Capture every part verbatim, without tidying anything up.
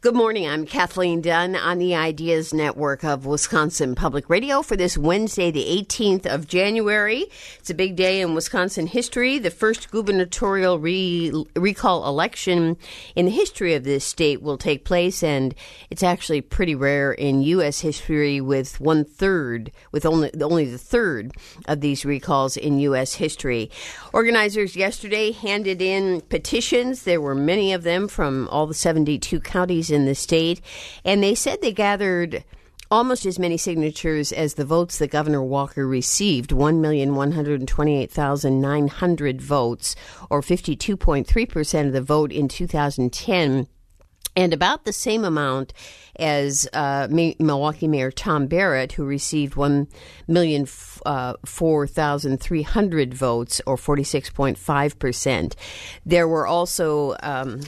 Good morning. I'm Kathleen Dunn on the Ideas Network of Wisconsin Public Radio for this Wednesday, the eighteenth of January. It's a big day in Wisconsin history. The first gubernatorial re- recall election in the history of this state will take place, and it's actually pretty rare in U S history, with one third, with only only the third of these recalls in U S history. Organizers yesterday handed in petitions. There were many of them from all the seventy-two counties in the state, and they said they gathered almost as many signatures as the votes that Governor Walker received, one million one hundred twenty-eight thousand nine hundred votes, or fifty-two point three percent of the vote in two thousand ten, and about the same amount as uh, Milwaukee Mayor Tom Barrett, who received one million four thousand three hundred votes, or forty-six point five percent. There were also um,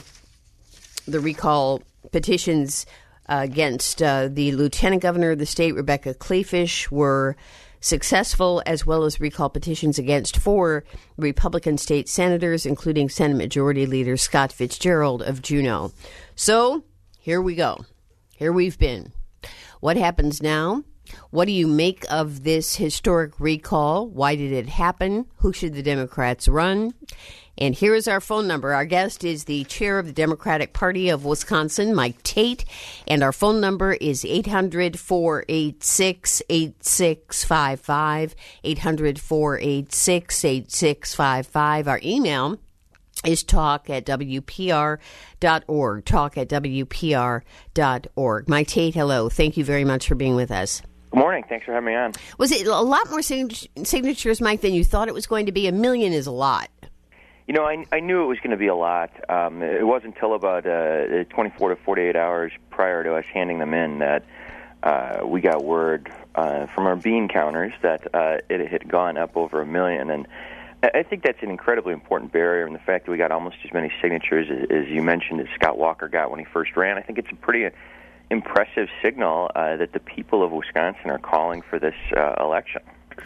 the recall petitions uh, against uh, the lieutenant governor of the state, Rebecca Kleefisch, were successful, as well as recall petitions against four Republican state senators, including Senate Majority Leader Scott Fitzgerald of Juneau. So here we go. Here we've been. What happens now? What do you make of this historic recall? Why did it happen? Who should the Democrats run? And here is our phone number. Our guest is the chair of the Democratic Party of Wisconsin, Mike Tate, and our phone number is eight hundred, four eight six, eight six five five, eight hundred, four eight six, eight six five five. Our email is talk at W P R dot org, talk at W P R dot org. Mike Tate, hello. Thank you very much for being with us. Good morning. Thanks for having me on. Was it a lot more signatures, Mike, than you thought it was going to be? A million is a lot. You know, I, I knew it was going to be a lot. Um, it wasn't until about uh, twenty-four to forty-eight hours prior to us handing them in that uh, we got word uh, from our bean counters that uh, it had gone up over a million. And I think that's an incredibly important barrier, and the fact that we got almost as many signatures as, as you mentioned as Scott Walker got when he first ran, I think it's a pretty impressive signal uh, that the people of Wisconsin are calling for this uh, election.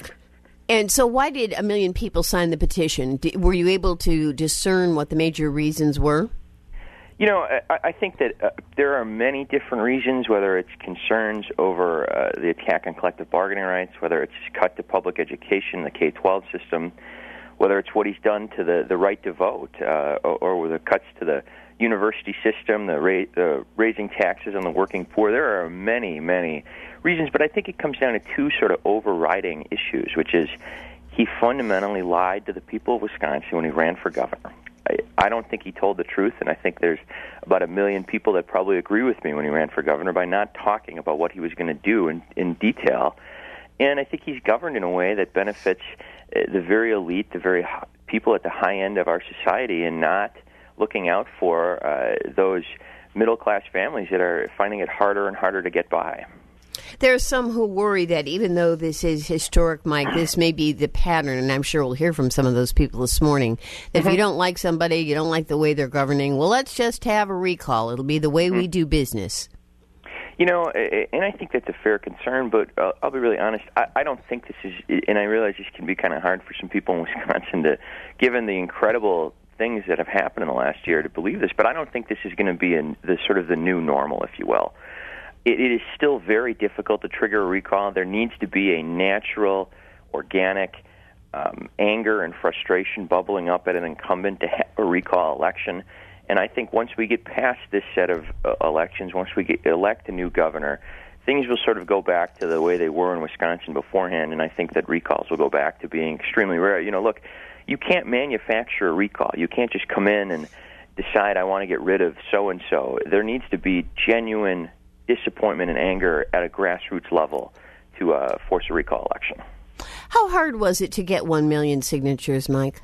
And so why did a million people sign the petition? Did, were you able to discern what the major reasons were? You know, I, I think that uh, there are many different reasons, whether it's concerns over uh, the attack on collective bargaining rights, whether it's cut to public education, the K twelve system, whether it's what he's done to the, the right to vote, uh, or, or the cuts to the university system, the, ra- the raising taxes on the working poor. There are many, many reasons, but I think it comes down to two sort of overriding issues, which is he fundamentally lied to the people of Wisconsin when he ran for governor. I, I don't think he told the truth, and I think there's about a million people that probably agree with me when he ran for governor by not talking about what he was going to do in, in detail. And I think he's governed in a way that benefits uh, the very elite, the very high, people at the high end of our society, and not looking out for uh, those middle-class families that are finding it harder and harder to get by. There are some who worry that even though this is historic, Mike, this may be the pattern, and I'm sure we'll hear from some of those people this morning, that mm-hmm. if you don't like somebody, you don't like the way they're governing, well, let's just have a recall. It'll be the way mm-hmm. we do business. You know, and I think that's a fair concern, but uh, I'll be really honest, I, I don't think this is, and I realize this can be kind of hard for some people in Wisconsin to, given the incredible things that have happened in the last year, to believe this, but I don't think this is going to be in the sort of the new normal, if you will. It, it is still very difficult to trigger a recall. There needs to be a natural, organic um, anger and frustration bubbling up at an incumbent to have a recall election. And I think once we get past this set of uh, elections, once we get, elect a new governor, things will sort of go back to the way they were in Wisconsin beforehand, and I think that recalls will go back to being extremely rare. You know, look, you can't manufacture a recall. You can't just come in and decide, I want to get rid of so-and-so. There needs to be genuine disappointment and anger at a grassroots level to uh, force a recall election. How hard was it to get one million signatures, Mike?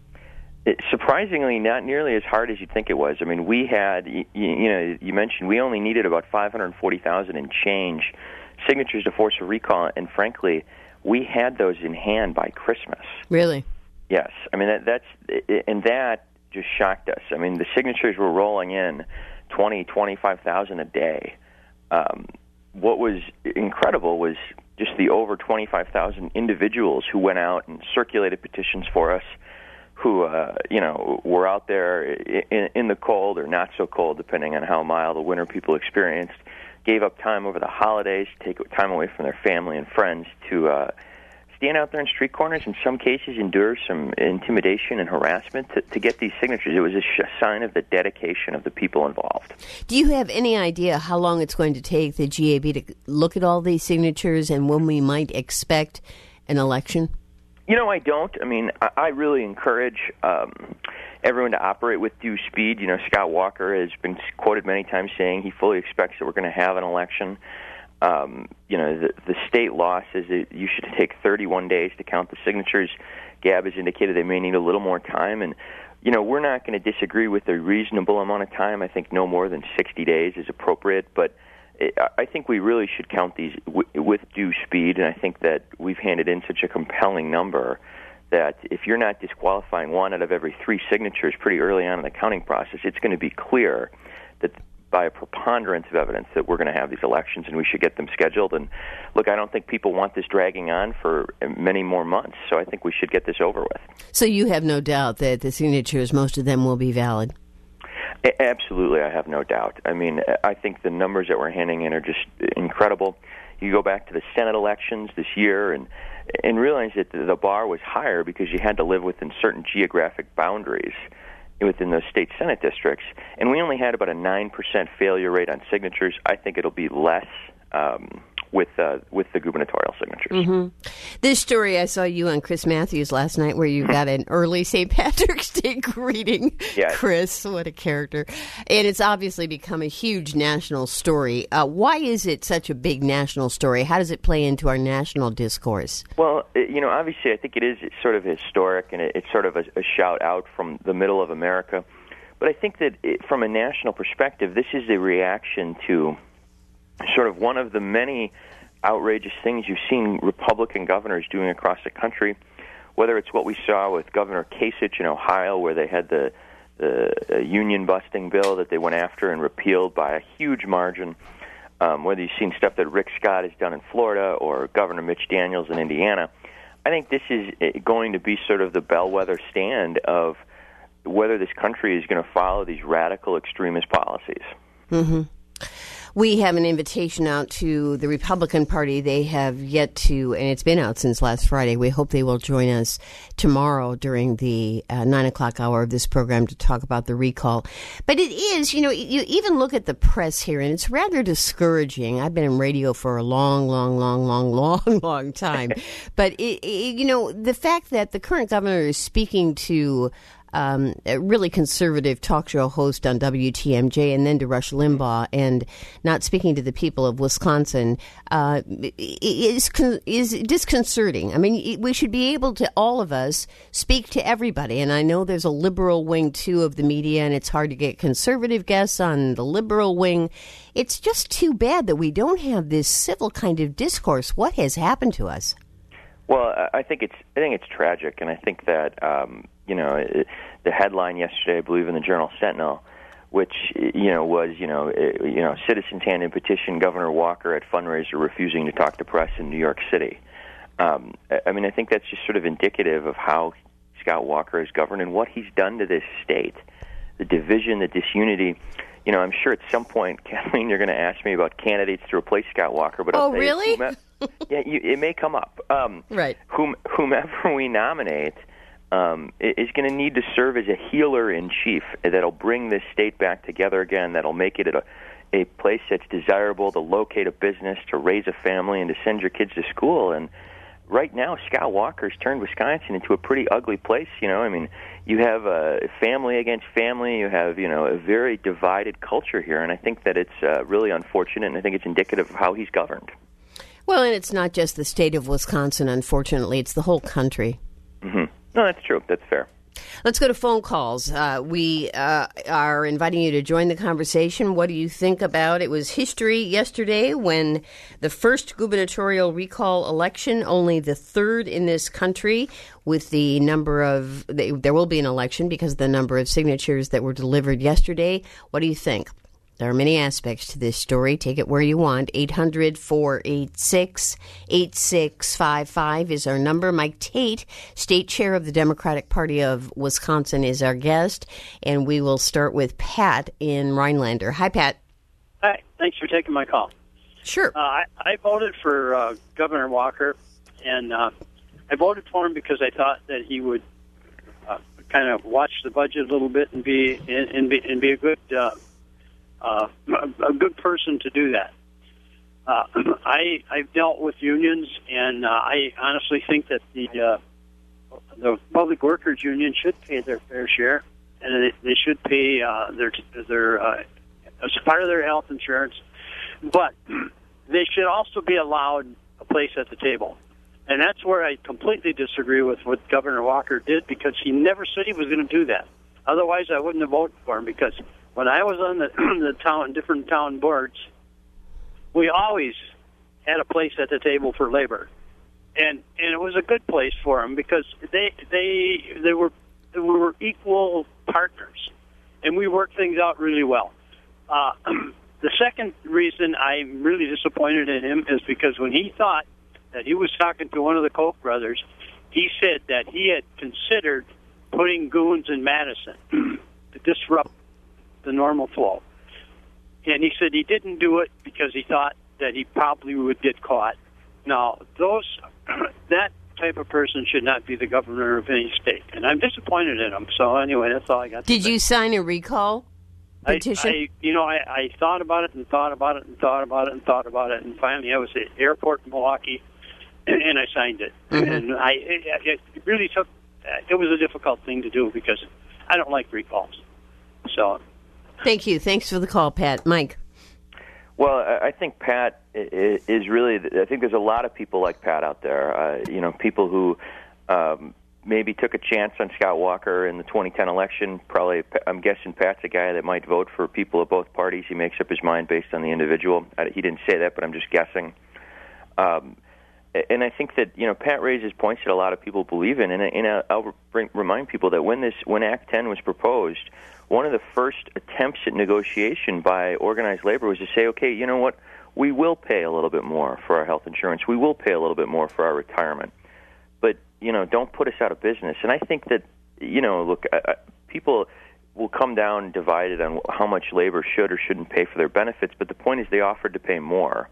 It, surprisingly, not nearly as hard as you'd think it was. I mean, we had, you, you know, you mentioned we only needed about five hundred forty thousand and change signatures to force a recall, and frankly, we had those in hand by Christmas. Really? Yes. I mean, that, that's, and that just shocked us. I mean, the signatures were rolling in twenty, twenty-five thousand a day. Um, what was incredible was just the over twenty-five thousand individuals who went out and circulated petitions for us, who, uh, you know, were out there in, in the cold or not so cold, depending on how mild the winter people experienced, gave up time over the holidays, take time away from their family and friends to uh, stand out there in street corners, in some cases endure some intimidation and harassment to, to get these signatures. It was a, sh- a sign of the dedication of the people involved. Do you have any idea how long it's going to take the G A B to look at all these signatures and when we might expect an election? You know, I don't. I mean, I, I really encourage um, everyone to operate with due speed. You know, Scott Walker has been quoted many times saying he fully expects that we're going to have an election. Um, you know, the, the state law says that you should take thirty-one days to count the signatures. Gab has indicated they may need a little more time. And, you know, we're not going to disagree with a reasonable amount of time. I think no more than sixty days is appropriate. But I think we really should count these w- with due speed, and I think that we've handed in such a compelling number that if you're not disqualifying one out of every three signatures pretty early on in the counting process, it's going to be clear that by a preponderance of evidence that we're going to have these elections and we should get them scheduled. And look, I don't think people want this dragging on for many more months, so I think we should get this over with. So you have no doubt that the signatures, most of them will be valid? Absolutely, I have no doubt. I mean, I think the numbers that we're handing in are just incredible. You go back to the Senate elections this year and and realize that the bar was higher because you had to live within certain geographic boundaries within those state Senate districts, and we only had about a nine percent failure rate on signatures. I think it'll be less um, with uh, with the gubernatorial signatures. Mm-hmm. This story, I saw you on Chris Matthews last night where you got an early Saint Patrick's Day greeting. Yes. Chris, what a character. And it's obviously become a huge national story. Uh, why is it such a big national story? How does it play into our national discourse? Well, you know, obviously I think it is sort of historic, and it's sort of a, a shout out from the middle of America. But I think that it, from a national perspective, this is a reaction to sort of one of the many outrageous things you've seen Republican governors doing across the country, whether it's what we saw with Governor Kasich in Ohio, where they had the, the union-busting bill that they went after and repealed by a huge margin, um, whether you've seen stuff that Rick Scott has done in Florida or Governor Mitch Daniels in Indiana. I think this is going to be sort of the bellwether stand of whether this country is going to follow these radical extremist policies. Mm-hmm. We have an invitation out to the Republican Party. They have yet to, and it's been out since last Friday. We hope they will join us tomorrow during the uh, nine o'clock hour of this program to talk about the recall. But it is, you know, you even look at the press here, and it's rather discouraging. I've been in radio for a long, long, long, long, long, long time. But, it, it, you know, the fact that the current governor is speaking to Um, a really conservative talk show host on W T M J, and then to Rush Limbaugh, and not speaking to the people of Wisconsin uh, is is disconcerting. I mean, we should be able to, all of us, speak to everybody. And I know there's a liberal wing, too, of the media, and it's hard to get conservative guests on the liberal wing. It's just too bad that we don't have this civil kind of discourse. What has happened to us? Well, I think it's I think it's tragic, and I think that um, you know it, the headline yesterday, I believe, in the Journal Sentinel, which you know was you know it, you know citizens hand in petition Governor Walker at fundraiser refusing to talk to press in New York City. Um, I mean, I think that's just sort of indicative of how Scott Walker has governed and what he's done to this state, the division, the disunity. You know, I'm sure at some point, Kathleen, you're going to ask me about candidates to replace Scott Walker. But I'll oh, really? You, yeah, you, it may come up. Um, right. Whom, whomever we nominate um, is going to need to serve as a healer in chief that'll bring this state back together again, that'll make it a, a place that's desirable to locate a business, to raise a family, and to send your kids to school. And right now, Scott Walker's turned Wisconsin into a pretty ugly place. You know, I mean, you have a family against family. You have, you know, a very divided culture here, and I think that it's uh, really unfortunate, and I think it's indicative of how he's governed. Well, and it's not just the state of Wisconsin, unfortunately. It's the whole country. Mm-hmm. No, that's true. That's fair. Let's go to phone calls. Uh, we uh, are inviting you to join the conversation. What do you think about it? Was history yesterday when the first gubernatorial recall election, only the third in this country, with the number of, there will be an election because of the number of signatures that were delivered yesterday. What do you think? There are many aspects to this story. Take it where you want. eight hundred, four eight six, eight six five five is our number. Mike Tate, state chair of the Democratic Party of Wisconsin, is our guest. And we will start with Pat in Rhinelander. Hi, Pat. Hi. Thanks for taking my call. Sure. Uh, I, I voted for uh, Governor Walker, and uh, I voted for him because I thought that he would uh, kind of watch the budget a little bit and be and, and be and be a good uh, uh, a good person to do that. Uh, I I've dealt with unions, and uh, I honestly think that the uh, the Public Workers Union should pay their fair share, and they, they should pay uh, their their uh, as part of their health insurance. But they should also be allowed a place at the table. And that's where I completely disagree with what Governor Walker did, because he never said he was going to do that. Otherwise, I wouldn't have voted for him, because when I was on the, the town, different town boards, we always had a place at the table for labor. And and it was a good place for them, because they they they were they were equal partners, and we worked things out really well. Uh The second reason I'm really disappointed in him is because when he thought that he was talking to one of the Koch brothers, he said that he had considered putting goons in Madison to disrupt the normal flow. And he said he didn't do it because he thought that he probably would get caught. Now, those that type of person should not be the governor of any state. And I'm disappointed in him. So anyway, that's all I got to say. Did you sign a recall petition? I, I, you know, I, I thought about it and thought about it and thought about it and thought about it, and finally I was at the airport in Milwaukee, and, and I signed it. Mm-hmm. And I, it, it really took. It was a difficult thing to do because I don't like recalls. So, thank you. Thanks for the call, Pat. Mike. Well, I think Pat is really. I think there's a lot of people like Pat out there. Uh, you know, people who. Um, maybe took a chance on Scott Walker in the twenty ten election. Probably, I'm guessing Pat's a guy that might vote for people of both parties. He makes up his mind based on the individual. He didn't say that, but I'm just guessing. Um, and I think that, you know, Pat raises points that a lot of people believe in. And, and I'll bring, remind people that when this, when Act ten was proposed, one of the first attempts at negotiation by organized labor was to say, okay, you know what, we will pay a little bit more for our health insurance. We will pay a little bit more for our retirement. But, you know, don't put us out of business. And I think that, you know, look, uh, people will come down divided on how much labor should or shouldn't pay for their benefits, but the point is they offered to pay more.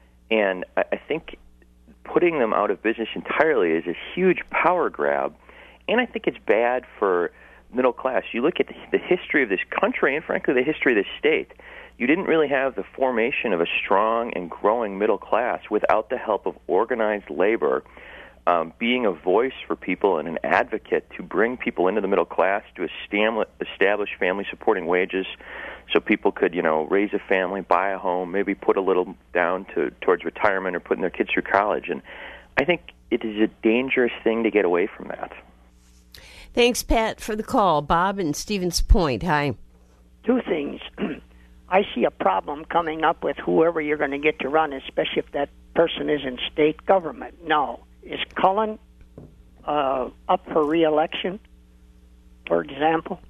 And I, I think putting them out of business entirely is a huge power grab, and I think it's bad for middle class. You look at the, the history of this country and, frankly, the history of this state. You didn't really have the formation of a strong and growing middle class without the help of organized labor. Um, being a voice for people and an advocate to bring people into the middle class, to establish family-supporting wages so people could, you know, raise a family, buy a home, maybe put a little down to towards retirement or putting their kids through college. And I think it is a dangerous thing to get away from that. Thanks, Pat, for the call. Bob in Stevens Point, hi. Two things. I see a problem coming up with whoever you're going to get to run, especially if that person is in state government. No. Is Cullen uh, up for re-election, for example?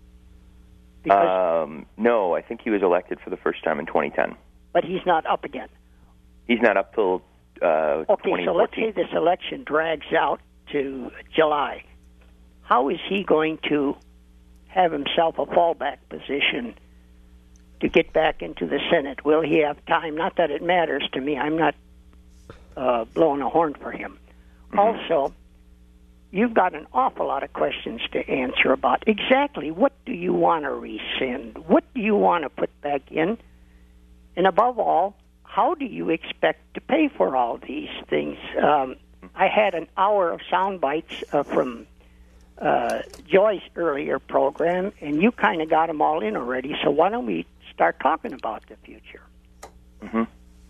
Because, um, no, I think he was elected for the first time in twenty ten. But he's not up again? He's not up till uh, okay, so let's say this election drags out to July. How is he going to have himself a fallback position to get back into the Senate? Will he have time? Not that it matters to me. I'm not uh, blowing a horn for him. Also, you've got an awful lot of questions to answer about exactly what do you want to rescind? What do you want to put back in? And above all, how do you expect to pay for all these things? Um, I had an hour of sound bites uh, from uh, Joy's earlier program, and you kind of got them all in already, so why don't we start talking about the future? Mm-hmm.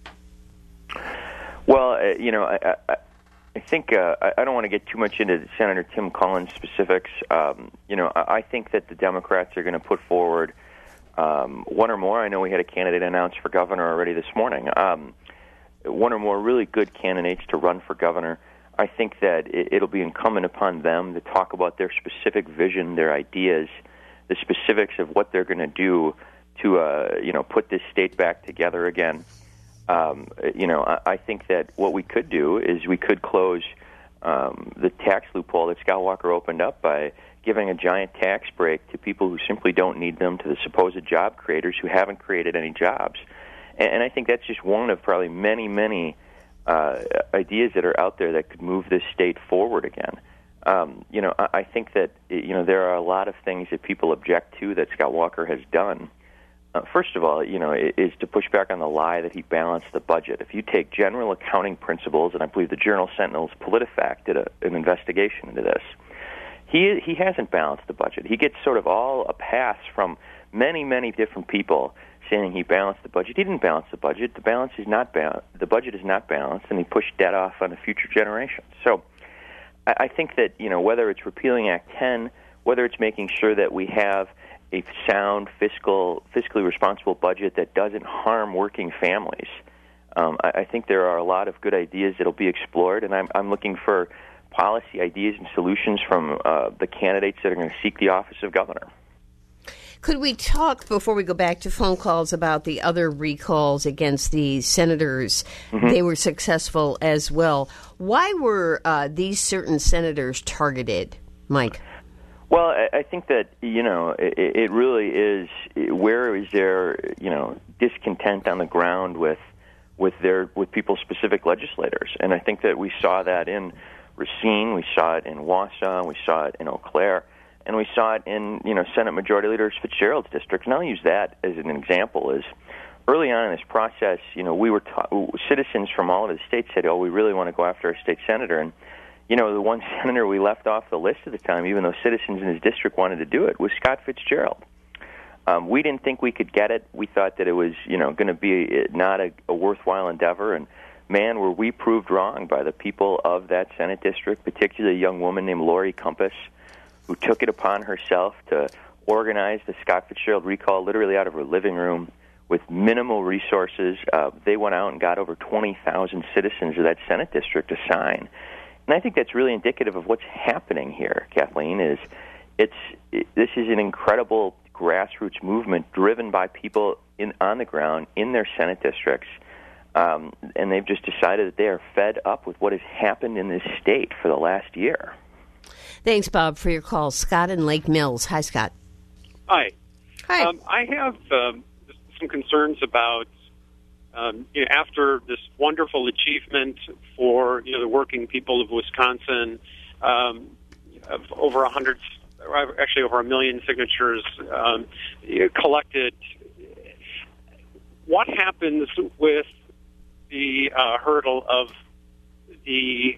Well, uh, you know, I... I I think uh, I don't want to get too much into Senator Tim Cullen's specifics. Um, you know, I think that the Democrats are going to put forward um, one or more. I know we had a candidate announced for governor already this morning. Um, one or more really good candidates to run for governor. I think that it, it'll be incumbent upon them to talk about their specific vision, their ideas, the specifics of what they're going to do to uh, you know put this state back together again. Um, you know, I, I think that what we could do is we could close um, the tax loophole that Scott Walker opened up by giving a giant tax break to people who simply don't need them, to the supposed job creators who haven't created any jobs. And, and I think that's just one of probably many, many uh, ideas that are out there that could move this state forward again. Um, you know, I, I think that, you know, there are a lot of things that people object to that Scott Walker has done. Uh, first of all, you know, is to push back on the lie that he balanced the budget. If you take general accounting principles, and I believe the Journal-Sentinel's PolitiFact did a, an investigation into this, he he hasn't balanced the budget. He gets sort of all a pass from many, many different people saying he balanced the budget. He didn't balance the budget. The balance is not ba- the budget is not balanced, and he pushed debt off on the future generations. So I, I think that, you know, whether it's repealing Act ten, whether it's making sure that we have a sound, fiscal, fiscally responsible budget that doesn't harm working families. Um, I, I think there are a lot of good ideas that will be explored, and I'm, I'm looking for policy ideas and solutions from uh, the candidates that are going to seek the office of governor. Could we talk, before we go back to phone calls, about the other recalls against the senators? Mm-hmm. They were successful as well. Why were uh, these certain senators targeted, Mike? Well, I think that, you know, it, it really is, where is there, you know, discontent on the ground with with their with people's specific legislators? And I think that we saw that in Racine, we saw it in Wausau, we saw it in Eau Claire, and we saw it in, you know, Senate Majority Leader Fitzgerald's district. And I'll use that as an example. Is early on in this process, you know, we were ta- citizens from all of the states said, oh, we really want to go after our state senator. And you know, the one senator we left off the list at the time, even though citizens in his district wanted to do it, was Scott Fitzgerald. Um, we didn't think we could get it. We thought that it was, you know, going to be not a, a worthwhile endeavor. And, man, were we proved wrong by the people of that Senate district, particularly a young woman named Lori Compass, who took it upon herself to organize the Scott Fitzgerald recall literally out of her living room with minimal resources. Uh, they went out and got over twenty thousand citizens of that Senate district to sign. And I think that's really indicative of what's happening here, Kathleen, is it's it, this is an incredible grassroots movement driven by people in on the ground in their Senate districts, um, and they've just decided that they are fed up with what has happened in this state for the last year. Thanks, Bob, for your call. Scott in Lake Mills. Hi, Scott. Hi. Hi. Um, I have um, some concerns about Um, you know, after this wonderful achievement for, you know, the working people of Wisconsin, um, of over a hundred, actually over a million signatures um, collected, what happens with the uh, hurdle of the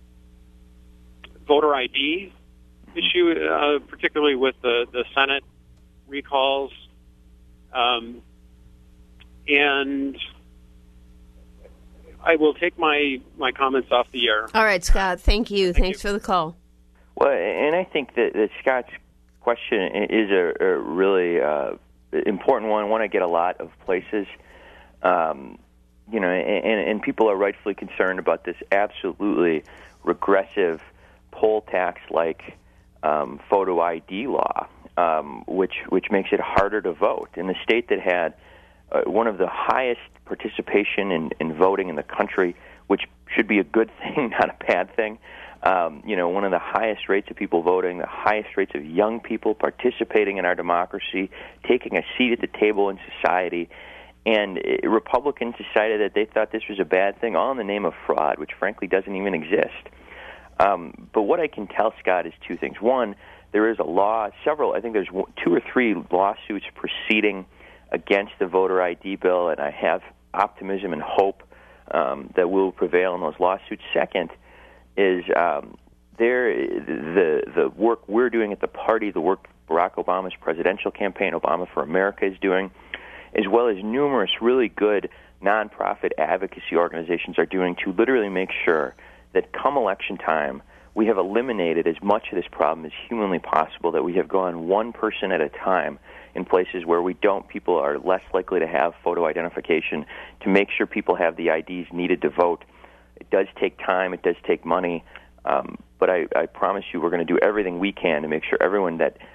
voter I D issue, uh, particularly with the, the Senate recalls, um, and I will take my, my comments off the air. All right, Scott. Thank you. Thank Thanks you. for the call. Well, and I think that, that Scott's question is a, a really uh, important one, one I get a lot of places. Um, you know, and, and people are rightfully concerned about this absolutely regressive poll tax-like um, photo I D law, um, which which makes it harder to vote. In the state that had uh, one of the highest participation in, in voting in the country, which should be a good thing, not a bad thing. Um, you know, one of the highest rates of people voting, the highest rates of young people participating in our democracy, taking a seat at the table in society. And uh, Republicans decided that they thought this was a bad thing, all in the name of fraud, which frankly doesn't even exist. Um, but what I can tell, Scott, is two things. One, there is a law, several, I think there's two or three lawsuits proceeding against the voter I D bill, and I have optimism and hope um, that we'll prevail in those lawsuits. Second is um, there the the work we're doing at the party, the work Barack Obama's presidential campaign, Obama for America, is doing, as well as numerous really good nonprofit advocacy organizations are doing to literally make sure that come election time, we have eliminated as much of this problem as humanly possible, that we have gone one person at a time in places where we don't, people are less likely to have photo identification, to make sure people have the I Ds needed to vote. It does take time, it does take money, um, but I, I promise you we're going to do everything we can to make sure everyone that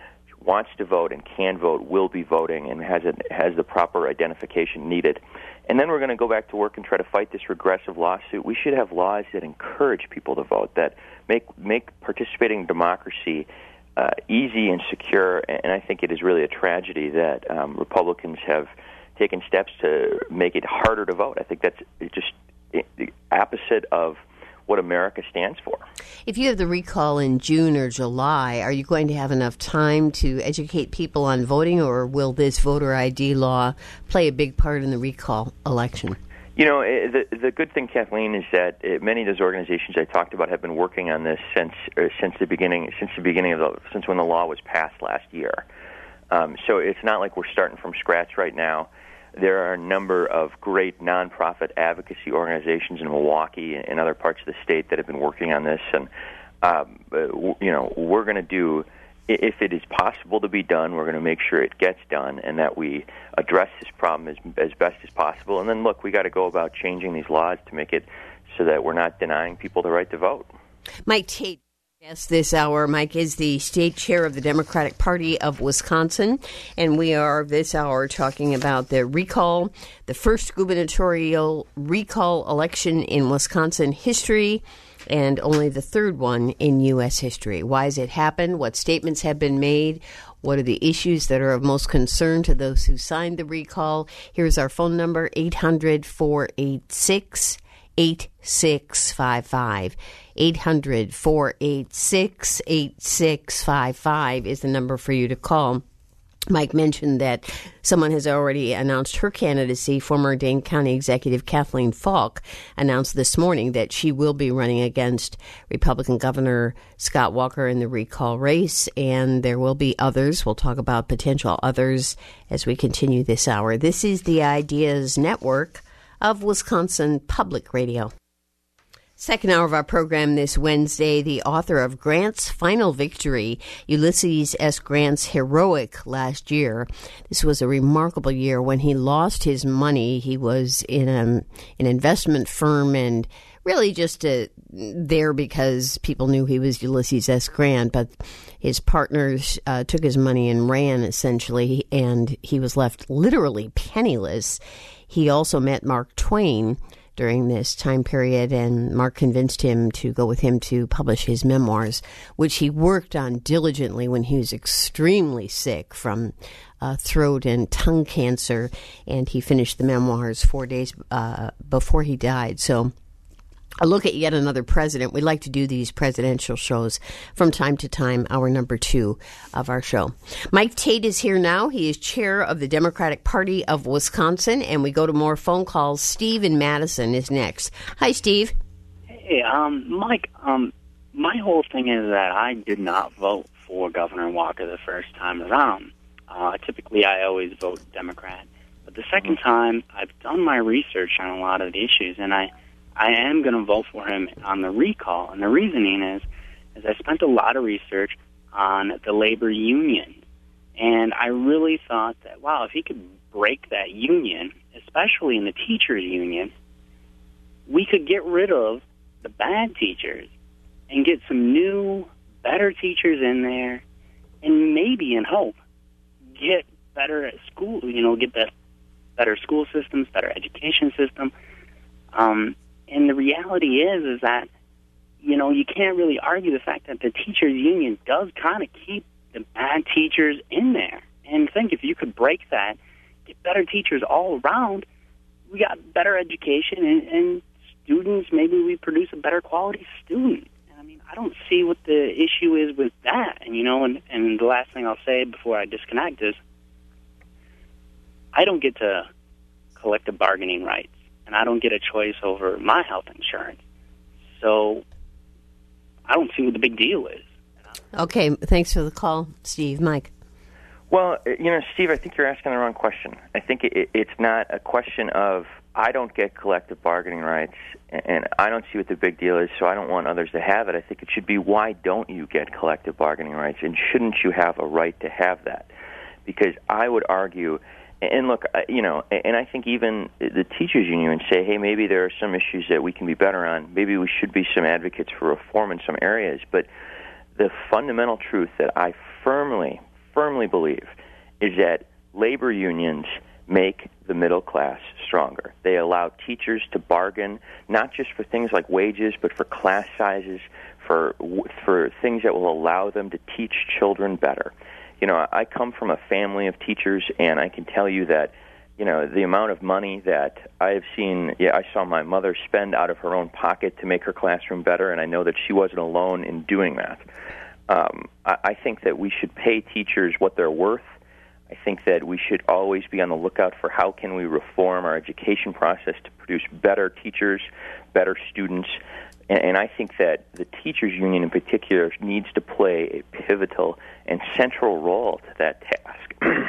wants to vote and can vote will be voting and has a, has the proper identification needed. And then we're going to go back to work and try to fight this regressive lawsuit. We should have laws that encourage people to vote, that make make participating in democracy uh, easy and secure. And I think it is really a tragedy that um, Republicans have taken steps to make it harder to vote. I think that's just the opposite of what America stands for. If you have the recall in June or July, are you going to have enough time to educate people on voting, or will this voter I D law play a big part in the recall election? You know, the the good thing, Kathleen, is that many of those organizations I talked about have been working on this since uh, since the beginning since the beginning of the since when the law was passed last year. Um, so it's not like we're starting from scratch right now. There are a number of great nonprofit advocacy organizations in Milwaukee and other parts of the state that have been working on this. And, um, you know, we're going to do, if it is possible to be done, we're going to make sure it gets done and that we address this problem as, as best as possible. And then, look, we got to go about changing these laws to make it so that we're not denying people the right to vote. Mike Tate. Yes, this hour, Mike is the state chair of the Democratic Party of Wisconsin, and we are this hour talking about the recall, the first gubernatorial recall election in Wisconsin history, and only the third one in U S history. Why has it happened? What statements have been made? What are the issues that are of most concern to those who signed the recall? Here's our phone number, eight hundred, four eight six, eight six five five. eight hundred, four eight six, eight six five five is the number for you to call. Mike mentioned that someone has already announced her candidacy. Former Dane County Executive Kathleen Falk announced this morning that she will be running against Republican Governor Scott Walker in the recall race, and there will be others. We'll talk about potential others as we continue this hour. This is the Ideas Network of Wisconsin Public Radio. Second hour of our program this Wednesday, the author of Grant's Final Victory, Ulysses S. Grant's heroic last year. This was a remarkable year when he lost his money. He was in a, an investment firm and really just uh, there because people knew he was Ulysses S. Grant, but his partners uh, took his money and ran, essentially, and he was left literally penniless. He also met Mark Twain during this time period, and Mark convinced him to go with him to publish his memoirs, which he worked on diligently when he was extremely sick from uh, throat and tongue cancer, and he finished the memoirs four days uh, before he died. So a look at yet another president. We like to do these presidential shows from time to time, hour number two of our show. Mike Tate is here now. He is chair of the Democratic Party of Wisconsin, and we go to more phone calls. Steve in Madison is next. Hi, Steve. Hey, um, Mike, um, my whole thing is that I did not vote for Governor Walker the first time around. Uh, typically, I always vote Democrat. But the second time, I've done my research on a lot of the issues, and I I am going to vote for him on the recall. And the reasoning is, is I spent a lot of research on the labor union. And I really thought that, wow, if he could break that union, especially in the teachers' union, we could get rid of the bad teachers and get some new, better teachers in there, and maybe, in hope, get better at school, you know, get better school systems, better education system. Um, And the reality is, is that, you know, you can't really argue the fact that the teachers' union does kind of keep the bad teachers in there. And think if you could break that, get better teachers all around, we got better education, and, and students, maybe we produce a better quality student. And I mean, I don't see what the issue is with that. And, you know, and, and the last thing I'll say before I disconnect is, I don't get to collective bargaining rights, and I don't get a choice over my health insurance. So I don't see what the big deal is. Okay, thanks for the call, Steve. Mike? Well, you know, Steve, I think you're asking the wrong question. I think it, it's not a question of I don't get collective bargaining rights, and I don't see what the big deal is, so I don't want others to have it. I think it should be, why don't you get collective bargaining rights, and shouldn't you have a right to have that? Because I would argue, and look, you know, and I think even the teachers' union would say, hey, maybe there are some issues that we can be better on. Maybe we should be some advocates for reform in some areas. But the fundamental truth that I firmly, firmly believe is that labor unions make the middle class stronger. They allow teachers to bargain, not just for things like wages, but for class sizes, for for things that will allow them to teach children better. You know, I come from a family of teachers, and I can tell you that, you know, the amount of money that I have seen, yeah, I saw my mother spend out of her own pocket to make her classroom better, and I know that she wasn't alone in doing that. Um, I, I think that we should pay teachers what they're worth. I think that we should always be on the lookout for how can we reform our education process to produce better teachers, better students. And, and I think that the teachers union in particular needs to play a pivotal and central role to that task. and,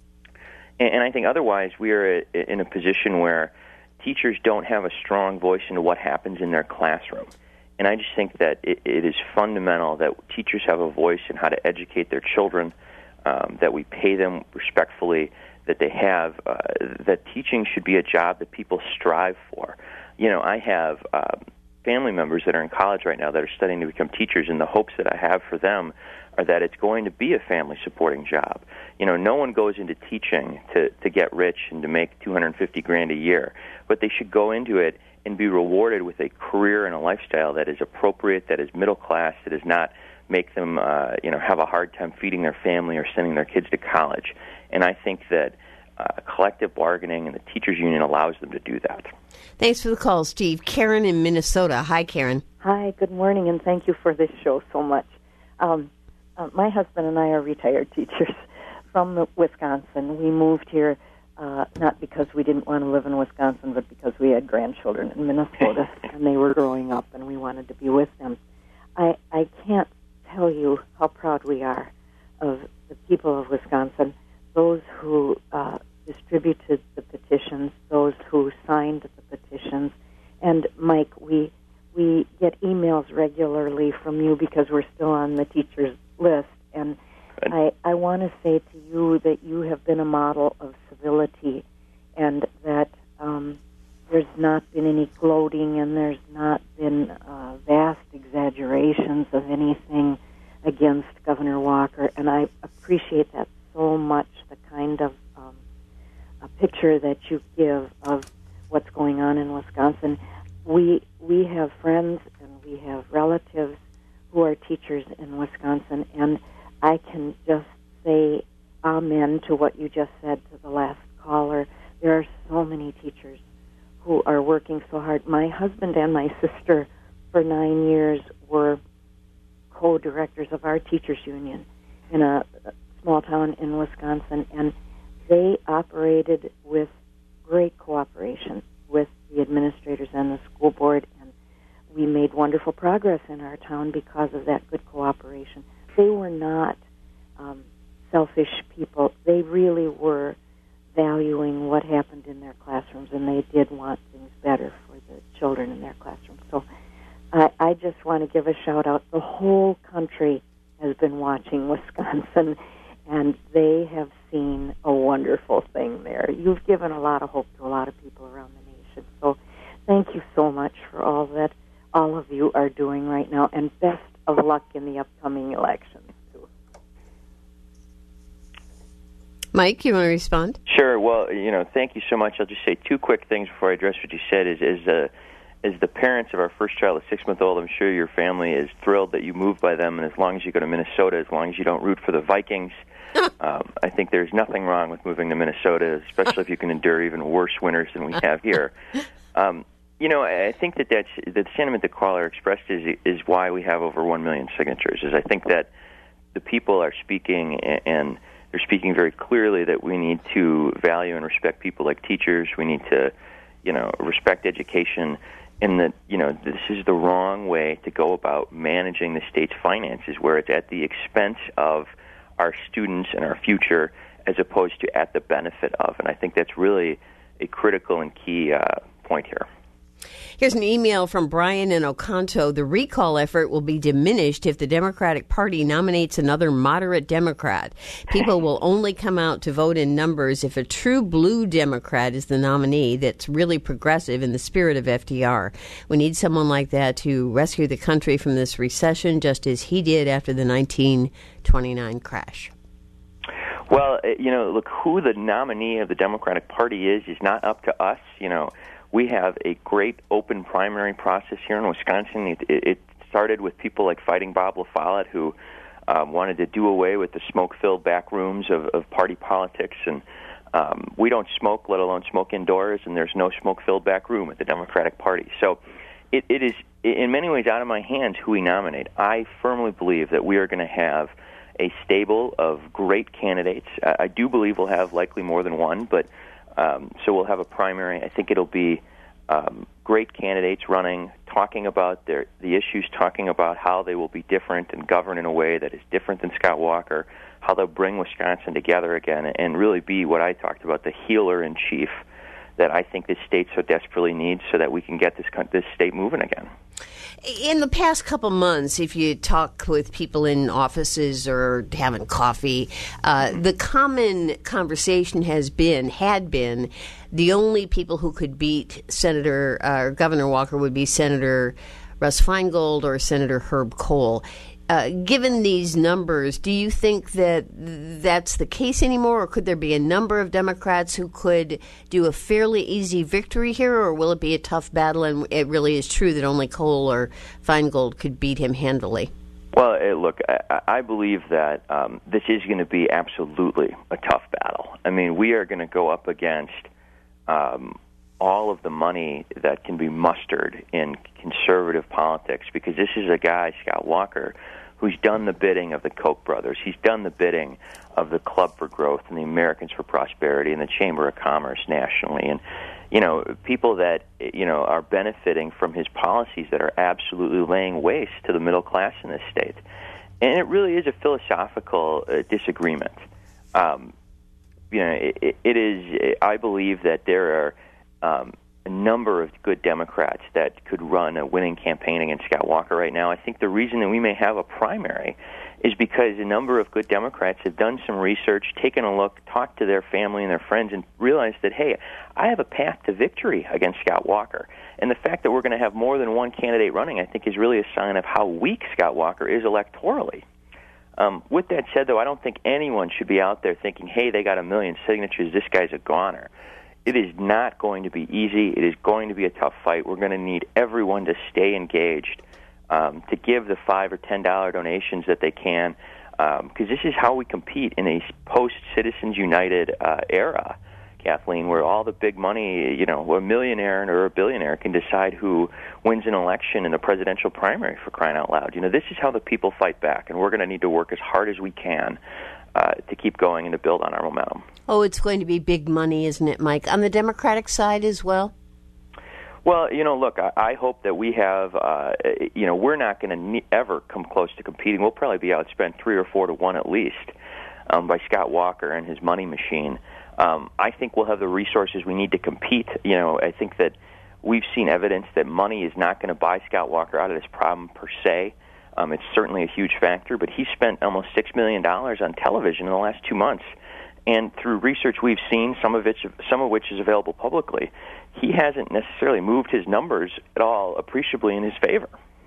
and I think otherwise we are in a position where teachers don't have a strong voice into what happens in their classroom. And I just think that it, it is fundamental that teachers have a voice in how to educate their children, um, that we pay them respectfully, that they have, uh, that teaching should be a job that people strive for. You know, I have um, family members that are in college right now that are studying to become teachers, and the hopes that I have for them are that it's going to be a family-supporting job. You know, no one goes into teaching to, to get rich and to make two hundred fifty grand a year, but they should go into it and be rewarded with a career and a lifestyle that is appropriate, that is middle class, that does not make them, uh, you know, have a hard time feeding their family or sending their kids to college. And I think that uh, collective bargaining and the teachers union allows them to do that. Thanks for the call, Steve. Karen in Minnesota. Hi, Karen. Hi, good morning, and thank you for this show so much. Um, uh, my husband and I are retired teachers from Wisconsin. We moved here uh, not because we didn't want to live in Wisconsin, but because we had grandchildren in Minnesota, and they were growing up, and we wanted to be with them. I, I can't tell you how proud we are of the people of Wisconsin, those who uh, distributed the petitions, those who signed the petitions. And, Mike, we we get emails regularly from you because we're still on the teachers list, and I, I want to say to you that you have been a model of civility, and that um, there's not been any gloating, and there's not been uh, vast exaggerations of anything against Governor Walker, and I appreciate that so much, the kind of um, a picture that you give of what's going on in Wisconsin. We we have friends and we have relatives who are teachers in Wisconsin, and I can just say amen to what you just said to the last caller. There are so many teachers who are working so hard. My husband and my sister for nine years were co-directors of our teachers union in a small town in Wisconsin, and they operated with great cooperation with the administrators and the school board, and we made wonderful progress in our town because of that good cooperation. They were not um, selfish people. They really were valuing what happened in their classrooms, and they did want things better for the children in their classrooms. So I, I just want to give a shout-out. The whole country has been watching Wisconsin, and they have seen a wonderful thing there. You've given a lot of hope to a lot of people around the nation. So thank you so much for all that all of you are doing right now, and best of luck in the upcoming elections, too. Mike, you want to respond? Sure. Well, you know, thank you so much. I'll just say two quick things before I address what you said. Is is uh, as the parents of our first child, a six-month-old, I'm sure your family is thrilled that you moved by them, and as long as you go to Minnesota, as long as you don't root for the Vikings, um, I think there's nothing wrong with moving to Minnesota, especially if you can endure even worse winters than we have here. Um, you know, I think that that's, the sentiment that caller expressed is is why we have over one million signatures, is I think that the people are speaking, and they're speaking very clearly that we need to value and respect people like teachers. We need to, you know, respect education, and that, you know, this is the wrong way to go about managing the state's finances, where it's at the expense of our students and our future as opposed to at the benefit of. And I think that's really a critical and key uh, point here. Here's an email from Brian in Oconto. The recall effort will be diminished if the Democratic Party nominates another moderate Democrat. People will only come out to vote in numbers if a true blue Democrat is the nominee that's really progressive in the spirit of F D R. We need someone like that to rescue the country from this recession, just as he did after the nineteen twenty-nine crash. Well, you know, look, who the nominee of the Democratic Party is is not up to us. You know, we have a great open primary process here in Wisconsin. It, it started with people like Fighting Bob LaFollette, who um, wanted to do away with the smoke-filled back rooms of, of party politics. And um, we don't smoke, let alone smoke indoors, and there's no smoke-filled back room at the Democratic Party. So it, it is, in many ways, out of my hands who we nominate. I firmly believe that we are going to have a stable of great candidates. I do believe we'll have likely more than one, but um, so we'll have a primary. I think it'll be um, great candidates running, talking about their the issues, talking about how they will be different and govern in a way that is different than Scott Walker, how they'll bring Wisconsin together again, and really be what I talked about, the healer in chief that I think this state so desperately needs so that we can get this this state moving again. In the past couple months, if you talk with people in offices or having coffee, uh, the common conversation has been, had been, the only people who could beat Senator uh, Governor Walker would be Senator Russ Feingold or Senator Herb Kohl. Uh, given these numbers, do you think that that's the case anymore, or could there be a number of Democrats who could do a fairly easy victory here, or will it be a tough battle and it really is true that only Kohl or Feingold could beat him handily? Well, uh, look, I, I believe that um, this is going to be absolutely a tough battle. I mean, we are going to go up against um, all of the money that can be mustered in conservative politics, because this is a guy, Scott Walker, who's done the bidding of the Koch brothers. He's done the bidding of the Club for Growth and the Americans for Prosperity and the Chamber of Commerce nationally. And, you know, people that, you know, are benefiting from his policies that are absolutely laying waste to the middle class in this state. And it really is a philosophical uh, disagreement. Um, you know, it, it is, I believe that there are um, a number of good Democrats that could run a winning campaign against Scott Walker right now. I think the reason that we may have a primary is because a number of good Democrats have done some research, taken a look, talked to their family and their friends, and realized that, hey, I have a path to victory against Scott Walker. And the fact that we're going to have more than one candidate running, I think, is really a sign of how weak Scott Walker is electorally. Um, with that said, though, I don't think anyone should be out there thinking, hey, they got a million signatures, this guy's a goner. It is not going to be easy. It is going to be a tough fight. We're going to need everyone to stay engaged, um, to give the five or ten dollar donations that they can, because um, this is how we compete in a post-Citizens United uh, era, Kathleen, where all the big money, you know, a millionaire or a billionaire can decide who wins an election in the presidential primary, for crying out loud. You know, this is how the people fight back, and we're going to need to work as hard as we can uh, to keep going and to build on our momentum. Oh, it's going to be big money, isn't it, Mike? On the Democratic side as well? Well, you know, look, I, I hope that we have, uh, you know, we're not going to ne- ever come close to competing. We'll probably be outspent three or four to one at least um, by Scott Walker and his money machine. Um, I think we'll have the resources we need to compete. You know, I think that we've seen evidence that money is not going to buy Scott Walker out of this problem per se. Um, it's certainly a huge factor, but he spent almost six million dollars on television in the last two months. And through research we've seen, some of, it, some of which is available publicly, he hasn't necessarily moved his numbers at all appreciably in his favor.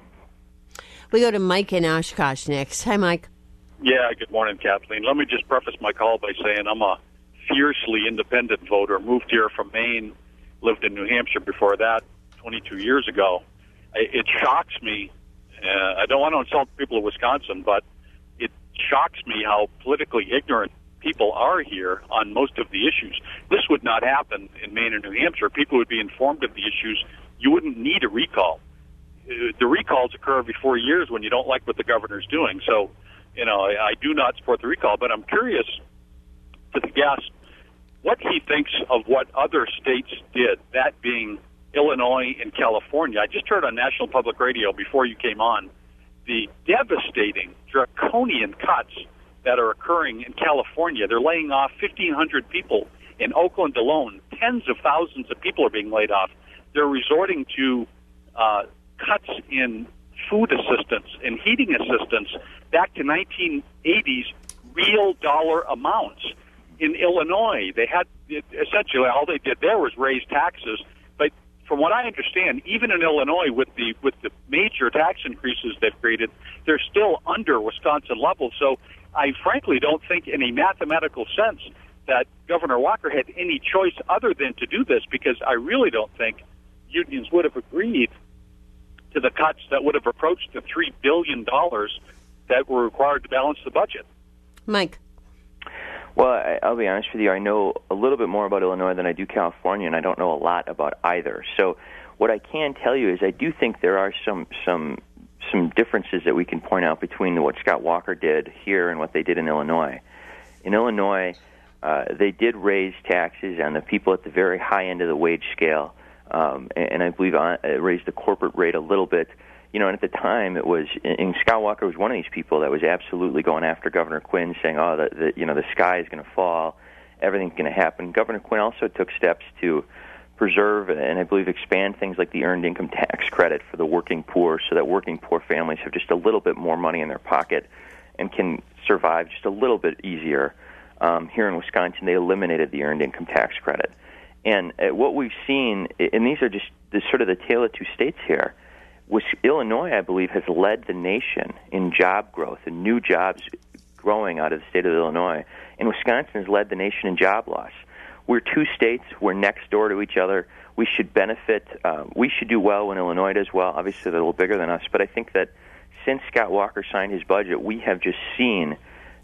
We go to Mike in Oshkosh next. Hi, Mike. Yeah, good morning, Kathleen. Let me just preface my call by saying I'm a fiercely independent voter, moved here from Maine, lived in New Hampshire before that twenty-two years ago. It shocks me. Uh, I don't want to insult people of Wisconsin, but it shocks me how politically ignorant people are here on most of the issues. This would not happen in Maine or New Hampshire. People would be informed of the issues. You wouldn't need a recall. Uh, the recalls occur every four years when you don't like what the governor's doing. So, you know, I, I do not support the recall, but I'm curious to the guest what he thinks of what other states did, that being Illinois and California. I just heard on National Public Radio before you came on the devastating, draconian cuts that are occurring in California. They're laying off fifteen hundred people. In Oakland alone, tens of thousands of people are being laid off. They're resorting to uh, cuts in food assistance and heating assistance back to nineteen eighties real dollar amounts. In Illinois, they had essentially all they did there was raise taxes. But from what I understand, even in Illinois, with the with the major tax increases they've created, they're still under Wisconsin levels. So I frankly don't think in a mathematical sense that Governor Walker had any choice other than to do this, because I really don't think unions would have agreed to the cuts that would have approached the three billion dollars that were required to balance the budget. Mike. Well, I, I'll be honest with you. I know a little bit more about Illinois than I do California, and I don't know a lot about either. So what I can tell you is I do think there are some some some differences that we can point out between what Scott Walker did here and what they did in Illinois. In Illinois, uh, they did raise taxes on the people at the very high end of the wage scale, um, and, and I believe on, it raised the corporate rate a little bit. You know, and at the time, it was, and Scott Walker was one of these people that was absolutely going after Governor Quinn, saying, "Oh, the, the you know, the sky is going to fall, everything's going to happen." Governor Quinn also took steps to preserve and I believe expand things like the earned income tax credit for the working poor, so that working poor families have just a little bit more money in their pocket and can survive just a little bit easier. Um, here in Wisconsin, they eliminated the earned income tax credit, and uh, what we've seen, and these are just the, sort of the tale of two states here. Was Illinois, I believe, has led the nation in job growth and new jobs growing out of the state of Illinois, and Wisconsin has led the nation in job loss. We're two states. We're next door to each other. We should benefit. Uh, we should do well when Illinois does well. Obviously, they're a little bigger than us, but I think that since Scott Walker signed his budget, we have just seen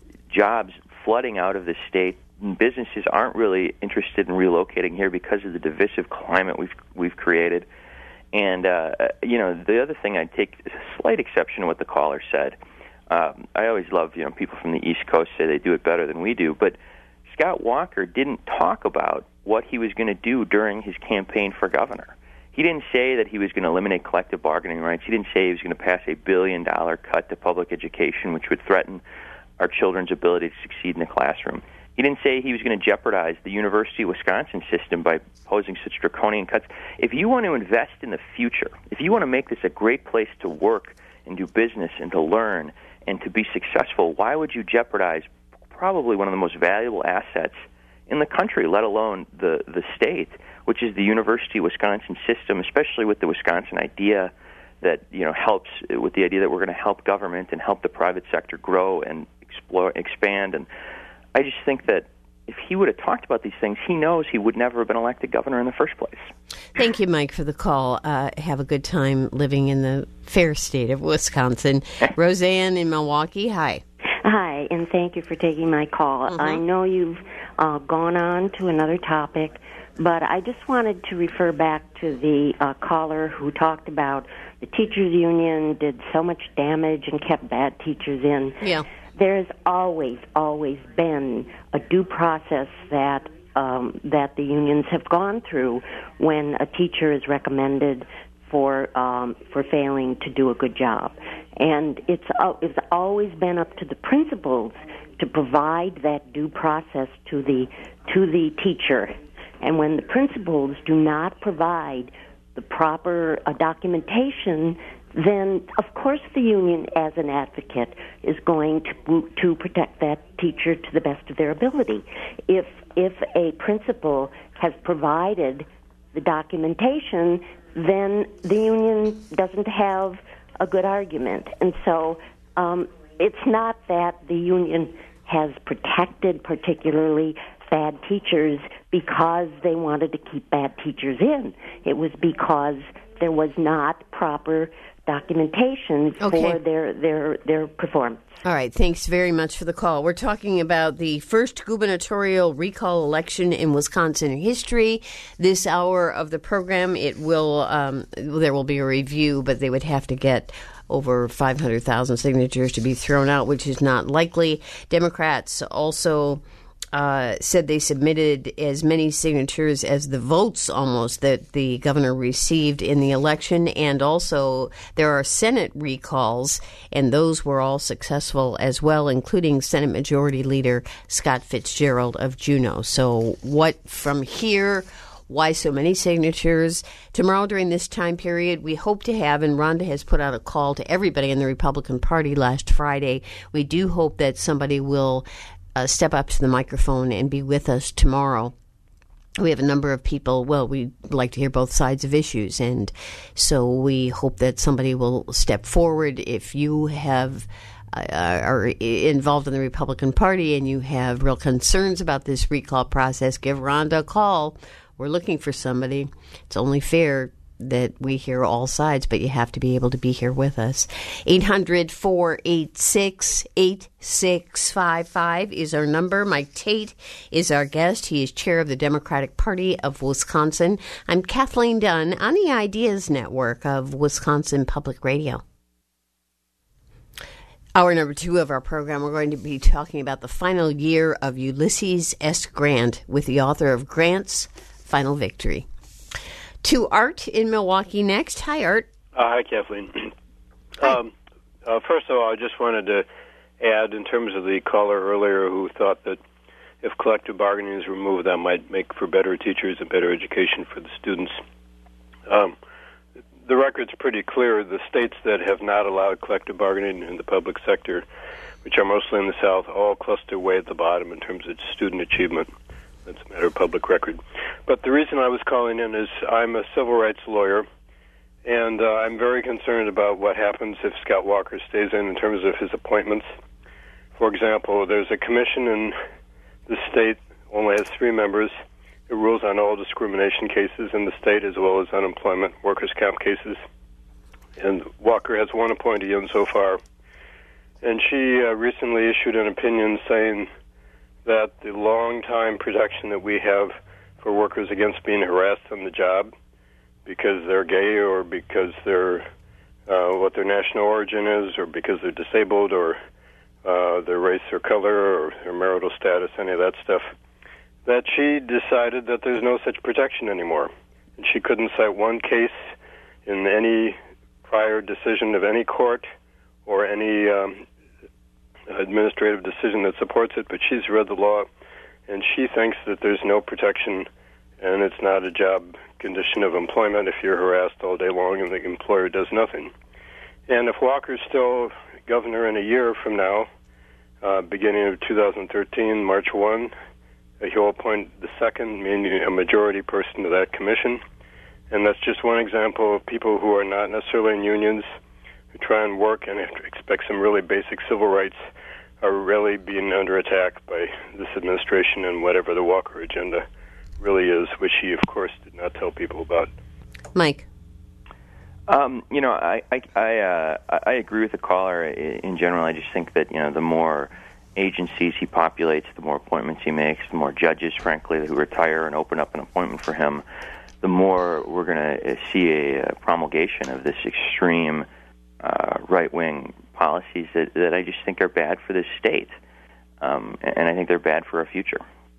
jobs flooding out of the state. Businesses aren't really interested in relocating here because of the divisive climate we've we've created. And, uh, you know, the other thing I'd take a slight exception to what the caller said. Um, I always love, you know, people from the East Coast say they do it better than we do. But Scott Walker didn't talk about what he was going to do during his campaign for governor. He didn't say that he was going to eliminate collective bargaining rights. He didn't say he was going to pass a billion-dollar cut to public education, which would threaten our children's ability to succeed in the classroom. He didn't say he was going to jeopardize the University of Wisconsin system by posing such draconian cuts. If you want to invest in the future, if you want to make this a great place to work and do business and to learn and to be successful, why would you jeopardize probably one of the most valuable assets in the country, let alone the, the state, which is the University of Wisconsin system, especially with the Wisconsin idea that, you know, helps with the idea that we're going to help government and help the private sector grow and explore, expand. And I just think that if he would have talked about these things, he knows he would never have been elected governor in the first place. Thank you, Mike, for the call. Uh, have a good time living in the fair state of Wisconsin. Roseanne in Milwaukee, hi. Hi, and thank you for taking my call. Mm-hmm. I know you've uh, gone on to another topic, but I just wanted to refer back to the uh, caller who talked about the teachers' union did so much damage and kept bad teachers in. Yeah. There's always, always been a due process that um, that the unions have gone through when a teacher is recommended for um, for failing to do a good job, and it's uh, it's always been up to the principals to provide that due process to the to the teacher, and when the principals do not provide the proper uh, documentation, then of course the union as an advocate is going to to protect that teacher to the best of their ability. If if a principal has provided the documentation, then the union doesn't have a good argument. And so um, it's not that the union has protected particularly bad teachers because they wanted to keep bad teachers in. It was because there was not proper documentation okay. for their, their, their performance. All right, thanks very much for the call. We're talking about the first gubernatorial recall election in Wisconsin history. This hour of the program, it will um, there will be a review, but they would have to get over five hundred thousand signatures to be thrown out, which is not likely. Democrats also Uh, said they submitted as many signatures as the votes almost that the governor received in the election. And also there are Senate recalls, and those were all successful as well, including Senate Majority Leader Scott Fitzgerald of Juneau. So what from here? Why so many signatures? Tomorrow during this time period, we hope to have, and Rhonda has put out a call to everybody in the Republican Party last Friday, we do hope that somebody will Uh, step up to the microphone and be with us tomorrow. We have a number of people, well, we like to hear both sides of issues, and so we hope that somebody will step forward. If you have are involved in the Republican Party and you have real concerns about this recall process, give Rhonda a call. We're looking for somebody. It's only fair that we hear all sides, but you have to be able to be here with us. eight hundred, four eight six, eight six five five is our number. Mike Tate is our guest. He is chair of the Democratic Party of Wisconsin. I'm Kathleen Dunn on the Ideas Network of Wisconsin Public Radio. Hour number two of our program, we're going to be talking about the final year of Ulysses S. Grant with the author of Grant's Final Victory. To Art in Milwaukee next. Hi, Art. Uh, hi, Kathleen. Hi. Um, uh, first of all, I just wanted to add, in terms of the caller earlier who thought that if collective bargaining is removed, that might make for better teachers and better education for the students. Um, the record's pretty clear. The states that have not allowed collective bargaining in the public sector, which are mostly in the South, all cluster way at the bottom in terms of student achievement. That's a matter of public record. But the reason I was calling in is I'm a civil rights lawyer, and uh, I'm very concerned about what happens if Scott Walker stays in in terms of his appointments. For example, there's a commission in the state, only has three members. It rules on all discrimination cases in the state as well as unemployment, workers' comp cases. And Walker has one appointee in so far. And she uh, recently issued an opinion saying that the long-time protection that we have for workers against being harassed on the job because they're gay or because they're uh, what their national origin is or because they're disabled or uh, their race or color or their marital status, any of that stuff, that she decided that there's no such protection anymore. And she couldn't cite one case in any prior decision of any court or any um, administrative decision that supports it, but she's read the law, and she thinks that there's no protection, and it's not a job condition of employment if you're harassed all day long and the employer does nothing. And if Walker's still governor in a year from now, uh, beginning of two thousand thirteen, March first, he'll appoint the second, meaning a majority person to that commission. And that's just one example of people who are not necessarily in unions, who try and work and expect some really basic civil rights, are really being under attack by this administration and whatever the Walker agenda really is, which he, of course, did not tell people about. Mike. Um, you know, I I I, uh, I agree with the caller in general. I just think that, you know, the more agencies he populates, the more appointments he makes, the more judges, frankly, who retire and open up an appointment for him, the more we're going to see a promulgation of this extreme uh, right-wing policies that, that I just think are bad for this state. Um, and I think they're bad for our future.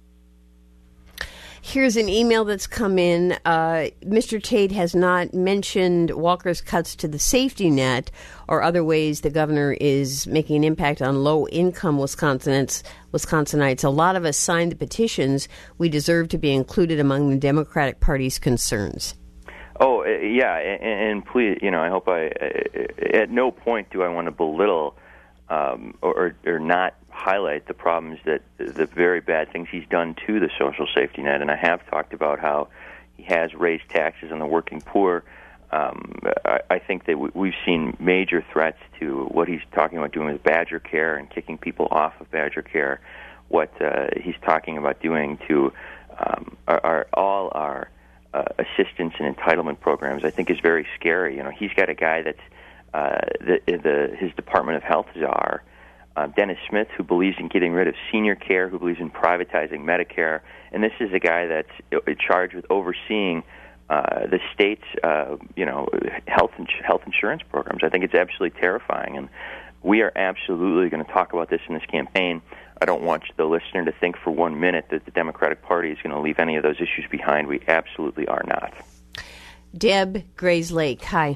Here's an email that's come in. Uh, Mister Tate has not mentioned Walker's cuts to the safety net or other ways the governor is making an impact on low-income Wisconsinites. Wisconsinites. A lot of us signed the petitions. We deserve to be included among the Democratic Party's concerns. Oh, yeah, and, and please, you know, I hope I, at no point do I want to belittle um, or, or not highlight the problems that the very bad things he's done to the social safety net. And I have talked about how he has raised taxes on the working poor. Um, I, I think that we, we've seen major threats to what he's talking about doing with Badger Care and kicking people off of Badger Care, what uh, he's talking about doing to um, our, our, all our uh, assistance and entitlement programs, I think is very scary. You know, he's got a guy that's uh, the, the, his Department of Health czar, Uh, Dennis Smith, who believes in getting rid of senior care, who believes in privatizing Medicare, and this is a guy that's charged with overseeing uh, the state's, uh, you know, health ins- health insurance programs. I think it's absolutely terrifying, and we are absolutely going to talk about this in this campaign. I don't want the listener to think for one minute that the Democratic Party is going to leave any of those issues behind. We absolutely are not. Deb Grays Lake, hi.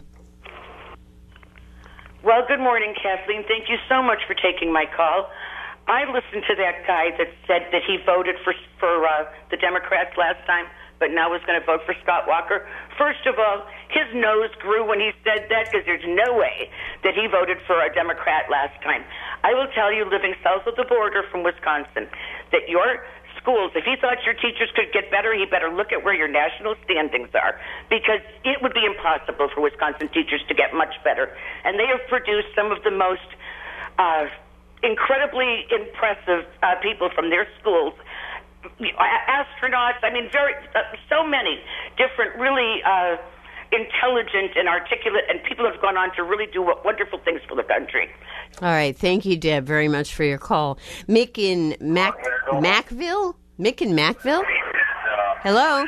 Well, good morning, Kathleen. Thank you so much for taking my call. I listened to that guy that said that he voted for for uh, the Democrats last time, but now is going to vote for Scott Walker. First of all, his nose grew when he said that, because there's no way that he voted for a Democrat last time. I will tell you, living south of the border from Wisconsin, that your schools, if he thought your teachers could get better, he better look at where your national standings are, because it would be impossible for Wisconsin teachers to get much better. And they have produced some of the most uh, incredibly impressive uh, people from their schools. Astronauts, I mean, very uh, so many different, really uh, intelligent and articulate, and people have gone on to really do wonderful things for the country. All right. Thank you, Deb, very much for your call. Mick in Mac Macville? Mick in Macville? Hello?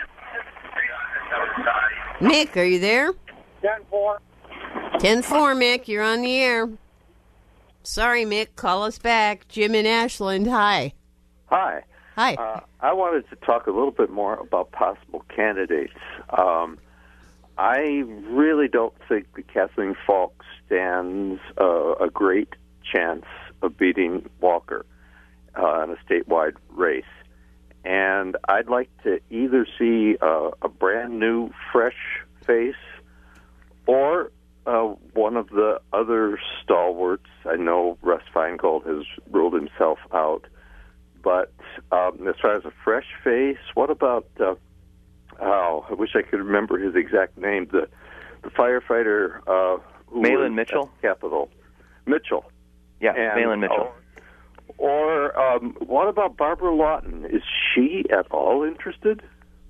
Mick, are you there? ten four. ten four, Mick. You're on the air. Sorry, Mick. Call us back. Jim in Ashland. Hi. Hi. Hi. Uh, I wanted to talk a little bit more about possible candidates. Um, I really don't think that Kathleen Falk stands uh, a great chance of beating Walker uh, in a statewide race. And I'd like to either see uh, a brand new, fresh face or uh, one of the other stalwarts. I know Russ Feingold has ruled himself out. But um, as far as a fresh face, what about, uh, oh, I wish I could remember his exact name, the the firefighter uh, who Malin was Mitchell? at Capitol. Mitchell. Yeah, And, Malin Mitchell. Or, or um, what about Barbara Lawton? Is she at all interested?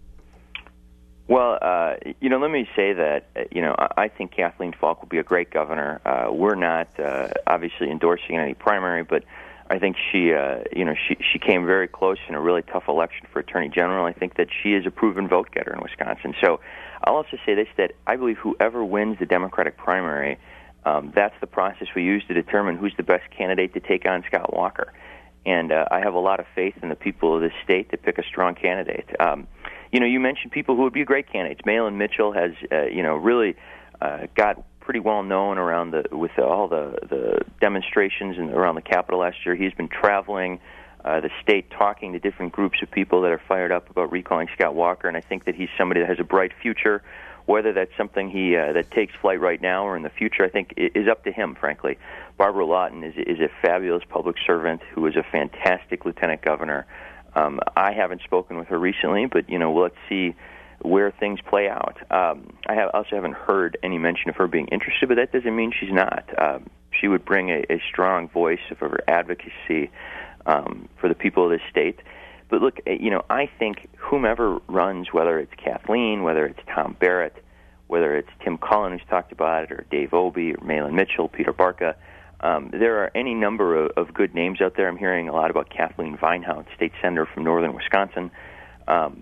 Well, uh, you know, let me say that, uh, you know, I, I think Kathleen Falk will be a great governor. Uh, we're not uh, obviously endorsing any primary, but I think she, uh, you know, she she came very close in a really tough election for Attorney General. I think that she is a proven vote getter in Wisconsin. So I'll also say this, that I believe whoever wins the Democratic primary, um, that's the process we use to determine who's the best candidate to take on Scott Walker. And uh, I have a lot of faith in the people of this state to pick a strong candidate. Um, you know, you mentioned people who would be great candidates. Malin Mitchell has, uh, you know, really uh, got pretty well known around the with all the the demonstrations and around the Capitol last year. He's been traveling uh, the state, talking to different groups of people that are fired up about recalling Scott Walker, and I think that he's somebody that has a bright future. Whether that's something he uh, that takes flight right now or in the future, I think is up to him. Frankly, Barbara Lawton is is a fabulous public servant who is a fantastic lieutenant governor. Um, I haven't spoken with her recently, but you know, let's see where things play out. Um, I have, also haven't heard any mention of her being interested, but that doesn't mean she's not. Um, she would bring a, a strong voice of her advocacy um, for the people of this state. But look, you know, I think whomever runs, whether it's Kathleen, whether it's Tom Barrett, whether it's Tim Cullen, who's talked about it, or Dave Obey, or Malin Mitchell, Peter Barca, um, there are any number of, of good names out there. I'm hearing a lot about Kathleen Vinehout, state senator from northern Wisconsin. Um,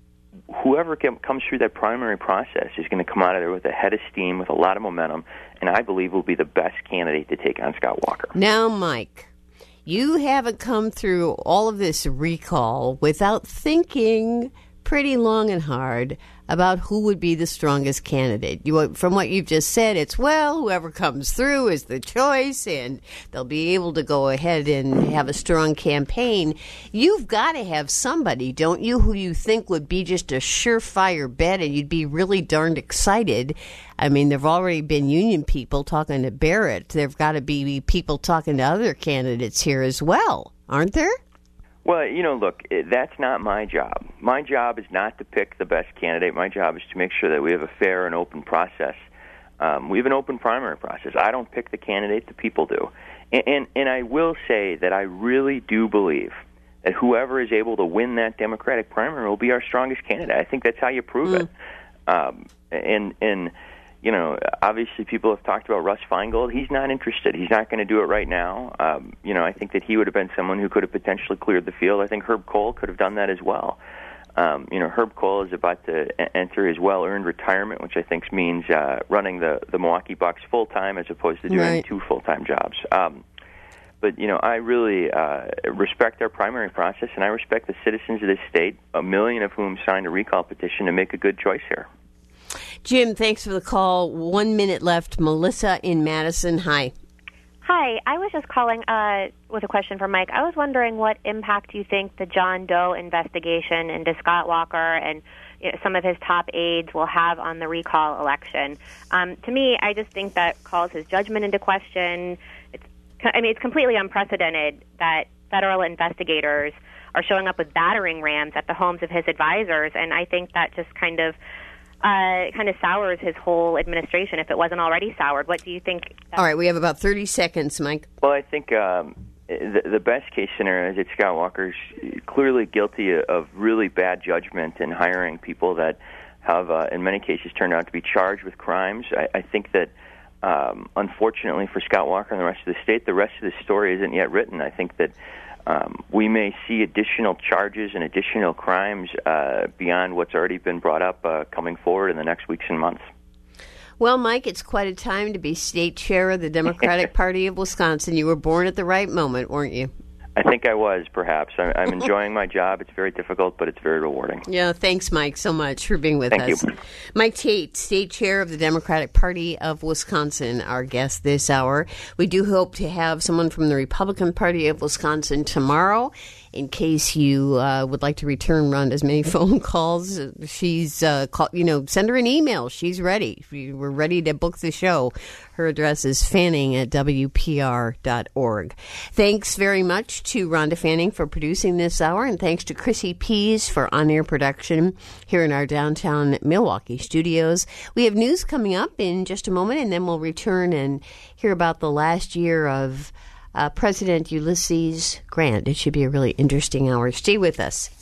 whoever comes through that primary process is going to come out of there with a head of steam, with a lot of momentum, and I believe will be the best candidate to take on Scott Walker. Now, Mike, you haven't come through all of this recall without thinking pretty long and hard about who would be the strongest candidate. You, from what you've just said, it's, well, whoever comes through is the choice, and they'll be able to go ahead and have a strong campaign. You've got to have somebody, don't you, who you think would be just a surefire bet, and you'd be really darned excited. I mean, there have already been union people talking to Barrett. There have got to be people talking to other candidates here as well, aren't there? Well, you know, look, that's not my job. My job is not to pick the best candidate. My job is to make sure that we have a fair and open process. Um, we have an open primary process. I don't pick the candidate, the people do. And, and, and I will say that I really do believe that whoever is able to win that Democratic primary will be our strongest candidate. I think that's how you prove mm. it. Um, and, and, you know, obviously people have talked about Russ Feingold. He's not interested. He's not going to do it right now. Um, you know, I think that he would have been someone who could have potentially cleared the field. I think Herb Kohl could have done that as well. Um, you know, Herb Kohl is about to enter his well-earned retirement, which I think means uh, running the, the Milwaukee Bucks full-time as opposed to doing right. two full-time jobs. Um, but, you know, I really uh, respect our primary process, and I respect the citizens of this state, a million of whom signed a recall petition to make a good choice here. Jim, thanks for the call. One minute left. Melissa in Madison. Hi. Hi. I was just calling uh, with a question for Mike. I was wondering what impact you think the John Doe investigation into Scott Walker and you know, some of his top aides will have on the recall election. Um, to me, I just think that calls his judgment into question. It's, I mean, it's completely unprecedented that federal investigators are showing up with battering rams at the homes of his advisors, and I think that just kind of uh, kind of sours his whole administration if it wasn't already soured. What do you think? All right, we have about thirty seconds, Mike. Well, I think um, the, the best case scenario is that Scott Walker's clearly guilty of really bad judgment in hiring people that have, uh, in many cases, turned out to be charged with crimes. I, I think that, um, unfortunately for Scott Walker and the rest of the state, the rest of the story isn't yet written. I think that um, we may see additional charges and additional crimes uh, beyond what's already been brought up uh, coming forward in the next weeks and months. Well, Mike, it's quite a time to be state chair of the Democratic Party of Wisconsin. You were born at the right moment, weren't you? I think I was, perhaps. I'm, I'm enjoying my job. It's very difficult, but it's very rewarding. Yeah, thanks, Mike, so much for being with Thank us. you. Mike Tate, state chair of the Democratic Party of Wisconsin, our guest this hour. We do hope to have someone from the Republican Party of Wisconsin tomorrow. In case you uh, would like to return Rhonda's many phone calls, she's, uh, call, you know, send her an email. She's ready. We're ready to book the show. Her address is fanning at w p r dot org. Thanks very much to Rhonda Fanning for producing this hour, and thanks to Chrissy Pease for on-air production here in our downtown Milwaukee studios. We have news coming up in just a moment, and then we'll return and hear about the last year of Uh, President Ulysses Grant. It should be a really interesting hour. Stay with us.